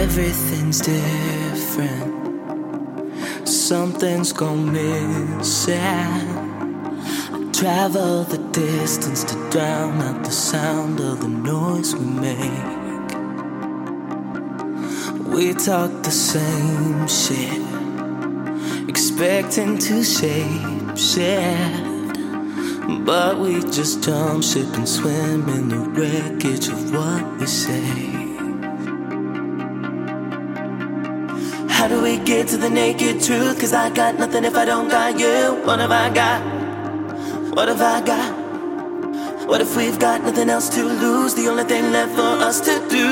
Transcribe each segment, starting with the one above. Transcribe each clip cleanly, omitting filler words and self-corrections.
Everything's different. Something's gone missing. I travel the distance to drown out the sound of the noise we make. We talk the same shit, expecting to shape shift, but we just jump ship and swim in the wreckage of what we say. How do we get to the naked truth? 'Cause I got nothing if I don't got you. What have I got? What have I got? What if we've got nothing else to lose? The only thing left for us to do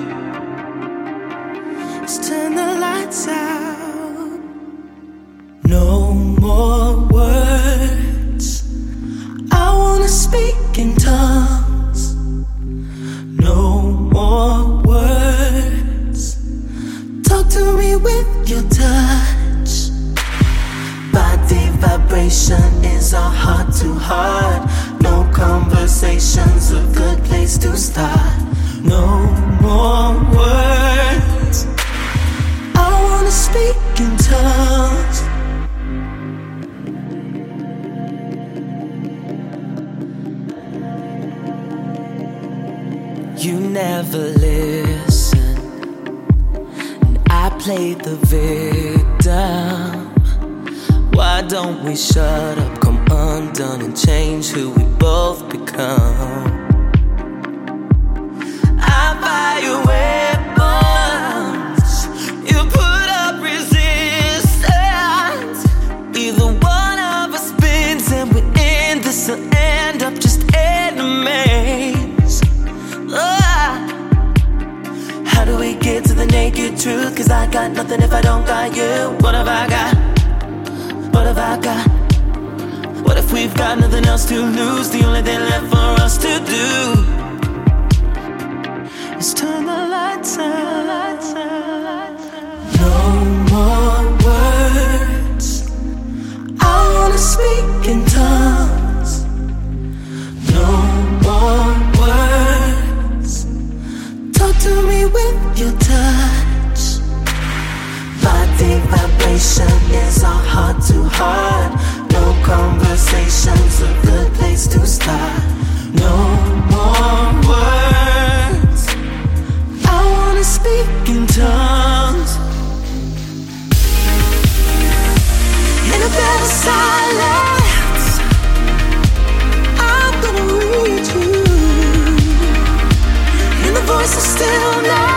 is turn the lights out. No more words. I wanna speak in tongues. No more words. Talk to me with your touch. Body vibration is our heart to heart. No conversation's a good place to start. No more words. I wanna speak in tongues. You never listen, and I played the victim. Why don't we shut up, come undone, and change who we both become? I buy your weapons, you put up resistance. Either one of us spins and we end this, will end up just enemies. How do we get to the naked truth? 'Cause I got nothing if I don't got you. What have I got? What have I got? What if we've got nothing else to lose? The only thing left for us to do is turn the lights out. No more words. I wanna speak in tongues. No more words. Talk to me with your touch. Body vibration is our heart to heart. No conversation's a good place to start. No more words. I wanna speak in tongues. In a bed of silence, I'm gonna read you. In the voice of stillness,